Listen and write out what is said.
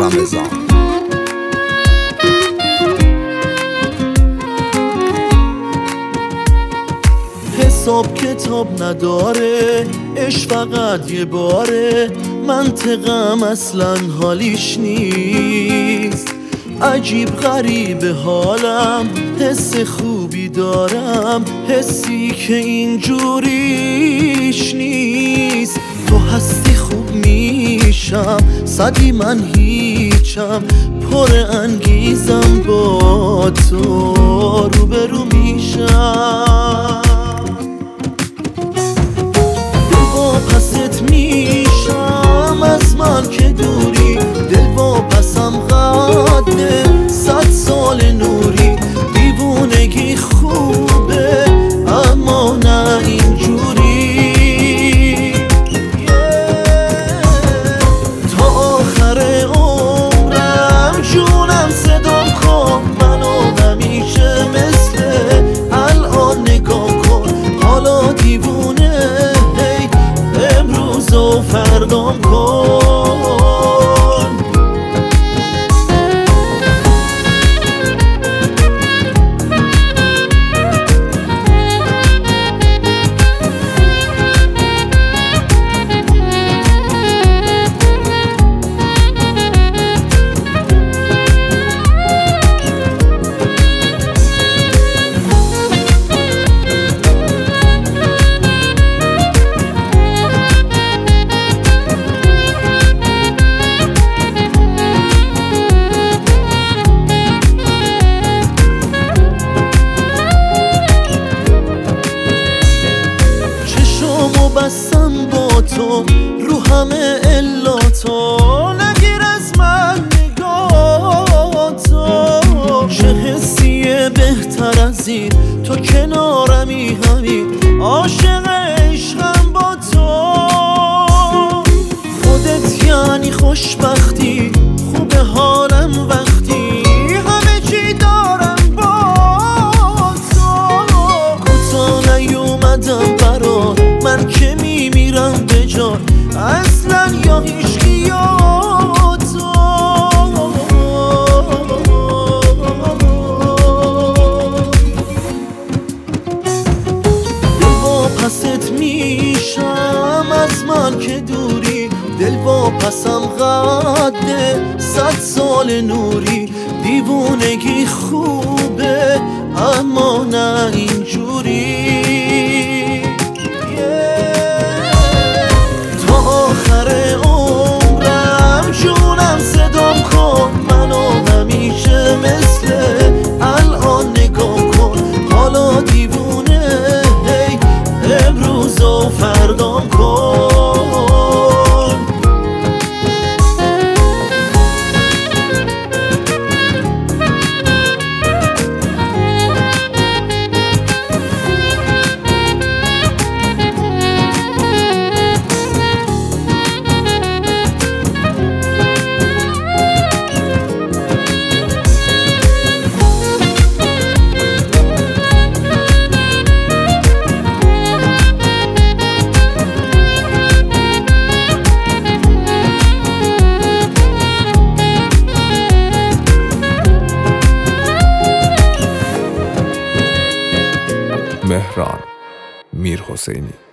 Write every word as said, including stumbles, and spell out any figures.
رمضان. حساب کتاب نداره، عشق فقط یه باره، منطقم اصلا حالیش نیست. عجیب غریب حالم، حس خوبی دارم، حسی که اینجوریش نیست. تو هستی خوب میشم، صدی من هیچم، پر انگیزم با تو روبرو میشم. پست میشم از من که دوری، دل واپسم قده صد سال نوری. دیوونگی خوبه اما نه اینجوری. تا آخر عمرم جونم صدام کن، منو همیشه مثل الان نگاه کن. حالا دیوونه امروز و فردام کن. بستم با تو رو همه علاتو، نگیر از من نگاه تو. چه حسیه بهتر از این، تو کنارمی همین، عاشق عشقم با تو. خودت یعنی خوشبختی، خوب حالم وقتی همه چی دارم با تو. کوتا نیومدم برات، من که میمیرم به جان اصلا یا هیچکی یا تو. دل واپست میشم از من که دوری، دل واپسم قده صد سال نوری. دیوونگی خوبه اما نه اینجوری. آخر عمرم جونم صدام کن، منو همیشه مثل الان نگاه کن. حالا دیوونه هی امروز و فردام کن. مهران میرحسینی.